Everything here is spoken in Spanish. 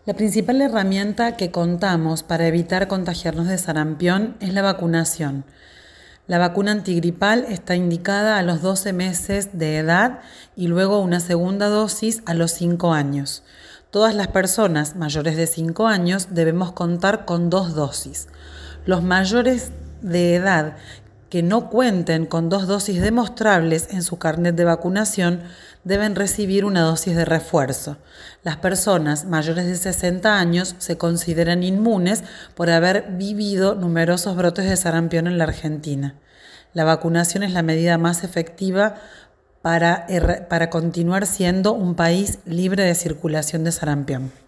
La principal herramienta que contamos para evitar contagiarnos de sarampión es la vacunación. La vacuna antigripal está indicada a los 12 meses de edad y luego una segunda dosis a los 5 años. Todas las personas mayores de 5 años debemos contar con 2 dosis. Los mayores de edad que no cuenten con 2 dosis demostrables en su carnet de vacunación deben recibir una dosis de refuerzo. Las personas mayores de 60 años se consideran inmunes por haber vivido numerosos brotes de sarampión en la Argentina. La vacunación es la medida más efectiva para continuar siendo un país libre de circulación de sarampión.